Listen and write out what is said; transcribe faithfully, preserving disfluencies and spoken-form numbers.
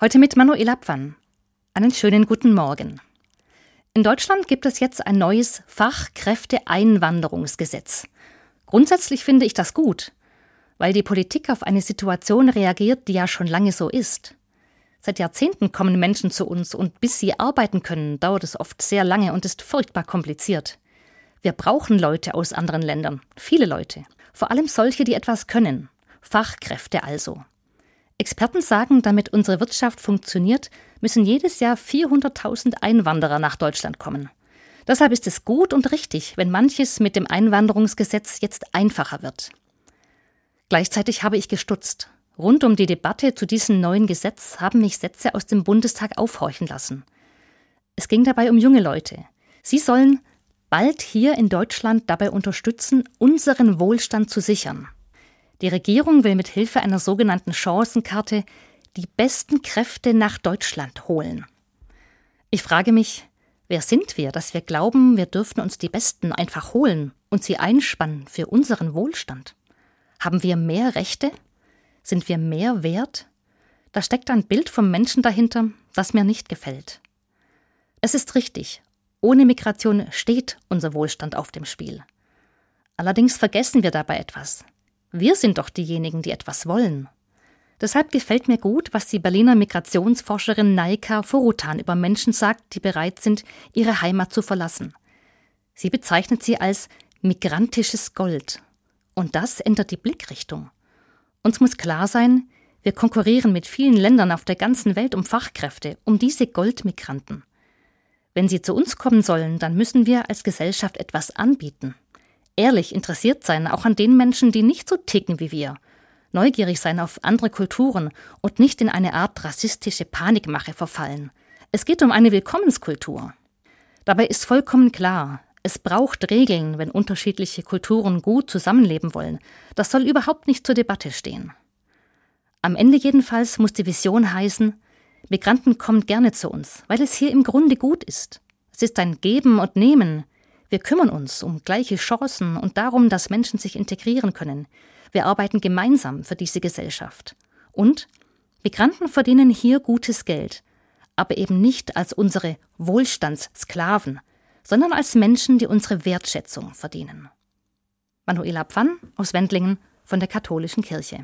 Heute mit Manuela Pfann. Einen schönen guten Morgen. In Deutschland gibt es jetzt ein neues Fachkräfteeinwanderungsgesetz. Grundsätzlich finde ich das gut, weil die Politik auf eine Situation reagiert, die ja schon lange so ist. Seit Jahrzehnten kommen Menschen zu uns und bis sie arbeiten können, dauert es oft sehr lange und ist furchtbar kompliziert. Wir brauchen Leute aus anderen Ländern, viele Leute, vor allem solche, die etwas können, Fachkräfte also. Experten sagen, damit unsere Wirtschaft funktioniert, müssen jedes Jahr vierhunderttausend Einwanderer nach Deutschland kommen. Deshalb ist es gut und richtig, wenn manches mit dem Einwanderungsgesetz jetzt einfacher wird. Gleichzeitig habe ich gestutzt. Rund um die Debatte zu diesem neuen Gesetz haben mich Sätze aus dem Bundestag aufhorchen lassen. Es ging dabei um junge Leute. Sie sollen bald hier in Deutschland dabei unterstützen, unseren Wohlstand zu sichern. Die Regierung will mit Hilfe einer sogenannten Chancenkarte die besten Kräfte nach Deutschland holen. Ich frage mich, wer sind wir, dass wir glauben, wir dürfen uns die Besten einfach holen und sie einspannen für unseren Wohlstand? Haben wir mehr Rechte? Sind wir mehr wert? Da steckt ein Bild vom Menschen dahinter, das mir nicht gefällt. Es ist richtig, ohne Migration steht unser Wohlstand auf dem Spiel. Allerdings vergessen wir dabei etwas. Wir sind doch diejenigen, die etwas wollen. Deshalb gefällt mir gut, was die Berliner Migrationsforscherin Naika Forutan über Menschen sagt, die bereit sind, ihre Heimat zu verlassen. Sie bezeichnet sie als migrantisches Gold. Und das ändert die Blickrichtung. Uns muss klar sein, wir konkurrieren mit vielen Ländern auf der ganzen Welt um Fachkräfte, um diese Goldmigranten. Wenn sie zu uns kommen sollen, dann müssen wir als Gesellschaft etwas anbieten. Ehrlich interessiert sein, auch an den Menschen, die nicht so ticken wie wir. Neugierig sein auf andere Kulturen und nicht in eine Art rassistische Panikmache verfallen. Es geht um eine Willkommenskultur. Dabei ist vollkommen klar, es braucht Regeln, wenn unterschiedliche Kulturen gut zusammenleben wollen. Das soll überhaupt nicht zur Debatte stehen. Am Ende jedenfalls muss die Vision heißen, Migranten kommen gerne zu uns, weil es hier im Grunde gut ist. Es ist ein Geben und Nehmen. Wir kümmern uns um gleiche Chancen und darum, dass Menschen sich integrieren können. Wir arbeiten gemeinsam für diese Gesellschaft. Und Migranten verdienen hier gutes Geld, aber eben nicht als unsere Wohlstandssklaven, sondern als Menschen, die unsere Wertschätzung verdienen. Manuela Pfann aus Wendlingen von der Katholischen Kirche.